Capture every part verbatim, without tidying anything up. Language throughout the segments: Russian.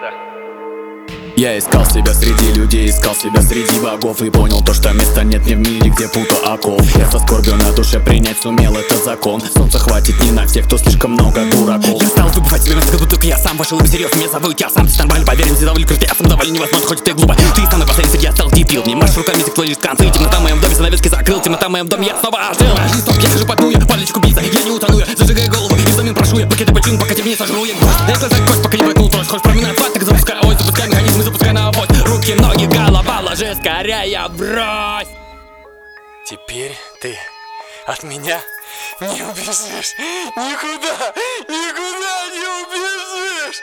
года. Я искал себя среди людей, искал себя среди богов и понял то, что места нет мне в мире, где пута оков. Я со скорбью на душе принять сумел, это закон. Солнца хватит не на всех, кто слишком много дураков. Я стал выбывать себе как будто я сам вошел в серьез. Меня зовут я сам, ты нормально, поверь, мне довольно круто. Я сам довольно невозможно, хоть ты глупо. Ты самый последний среди, я стал дебил. Не машешь руками, ты твои концы. Темнота в моем доме, занавески закрыл. Темнота в моем доме, я снова ожил. Не стоп, я хожу по дну, я палечку бийца. Я не утону, я зажигаю голову и взамен прошу я. Пока ты почин, пока тебе не сожру я. Дай глаза кость, пока не воткнул трость. Хочешь проминать факт, так запускай ось, запускай механизм и запускай на авось. Руки, ноги, голова, ложи скорее, брось. Теперь ты от меня не убежишь. Никуда, никуда не убежишь.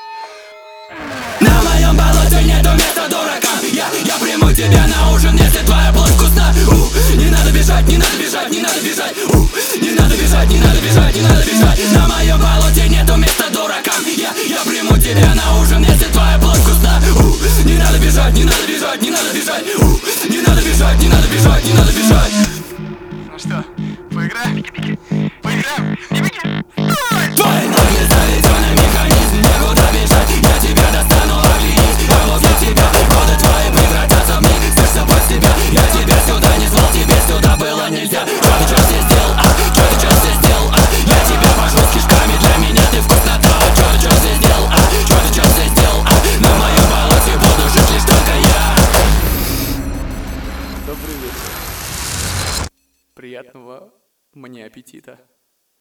На моем болоте нету места дуракам. Я, я приму тебя на ужин, если твоя плоть вкусна. У, не надо бежать, не надо бежать, не надо бежать. У, не надо бежать, не надо бежать, не надо бежать. На моем болоте нету места дуракам. Я, я приму тебя на ужин, если твоя плоть вкусна. У, не надо бежать, не надо бежать, не надо бежать. У, не надо бежать, не надо бежать, не надо бежать. Ну что, поиграем? Поиграем? Не беги. Твои ноги заведены, механизм, некуда бежать. Я тебя достану, оглянись, я возле тебя. Годы твои превратятся в миг, спешься под себя. Я тебя сюда не звал, тебе сюда было нельзя. Что ты чё здесь сделал, а? Чё ты чё здесь сделал, а? Я тебя вожу с кишками, для меня ты вкуснота. Чё ты чё здесь сделал, а? Чё ты чё здесь сделал, а? На моем болоте буду жить лишь только я. Добрый вечер. Приятного мне аппетита.